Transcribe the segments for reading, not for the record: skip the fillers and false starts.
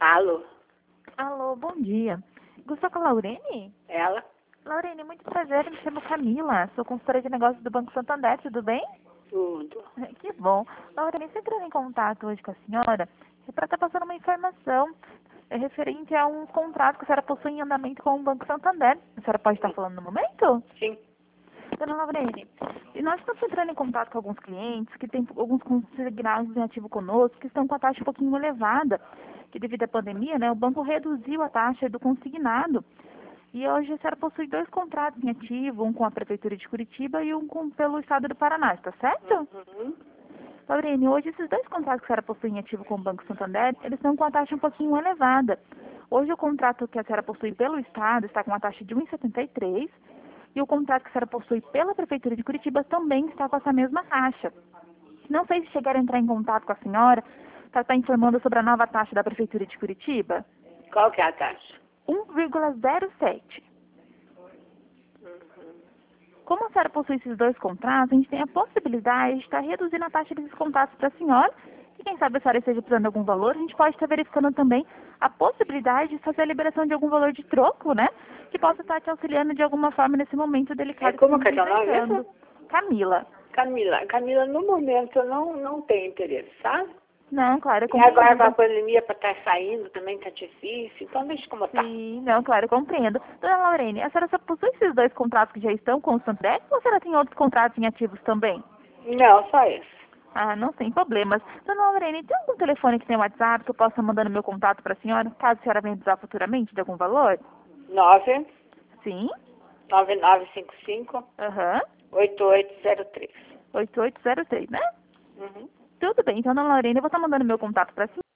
Alô? Alô, bom dia. Gostou com a Laurene? Ela? Laurene, muito prazer, me chamo Camila, sou consultora de negócios do Banco Santander, tudo bem? Tudo. Que bom. Laurene, estou entrando em contato hoje com a senhora para estar passando uma informação referente a um contrato que a senhora possui em andamento com o Banco Santander. A senhora pode estar falando no momento? Sim. Dona Laurene, e nós estamos entrando em contato com alguns clientes que têm alguns consignados em ativo conosco, que estão com a taxa um pouquinho elevada, que devido à pandemia, né, o banco reduziu a taxa do consignado. E hoje a senhora possui 2 contratos em ativo, um com a Prefeitura de Curitiba e um pelo Estado do Paraná, está certo? Uhum. Laurene, hoje esses 2 contratos que a senhora possui em ativo com o Banco Santander, eles estão com a taxa um pouquinho elevada. Hoje o contrato que a senhora possui pelo Estado está com a taxa de 1,73 e o contrato que a senhora possui pela Prefeitura de Curitiba também está com essa mesma taxa. Não sei se chegaram a entrar em contato com a senhora para estar informando sobre a nova taxa da Prefeitura de Curitiba. Qual que é a taxa? 1,07. Uhum. Como a senhora possui esses 2 contratos, a gente tem a possibilidade de estar reduzindo a taxa desses contratos para a senhora. E quem sabe a senhora esteja precisando de algum valor, a gente pode estar verificando também a possibilidade de fazer a liberação de algum valor de troco, né? Que possa estar te auxiliando de alguma forma nesse momento delicado Como que que é estamos teu nome enfrentando. mesmo? Camila. Camila, no momento eu não tenho interesse, sabe? Não, claro, eu E agora com a compreendo. pandemia para estar saindo também tá difícil, então deixa como tá. Sim, não, claro, eu compreendo. Dona Laurene, a senhora só possui esses 2 contratos que já estão com o Santander ou a senhora tem outros contratos em ativos também? Não, só esse. Ah, não tem problemas. Dona Laurene, tem algum telefone que tem WhatsApp que eu possa mandar no meu contato para a senhora, caso a senhora venha precisar futuramente de algum valor? 9 Sim. 9955 Aham. 8803. 8803, né? Uhum. Tudo bem. Então, Dona Laurene, eu vou estar mandando meu contato para a senhora.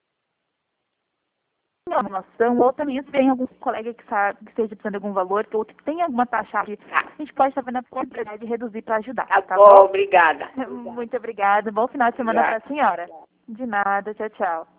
Informação, ou também se tem algum colega que sabe que esteja precisando de algum valor, que outro que tem alguma taxa, Tá. a gente pode estar vendo a possibilidade de reduzir para ajudar, Tá tá bom, bom? obrigada. Muito obrigada. Bom final de semana para Obrigada. a senhora. De nada. Tchau, tchau.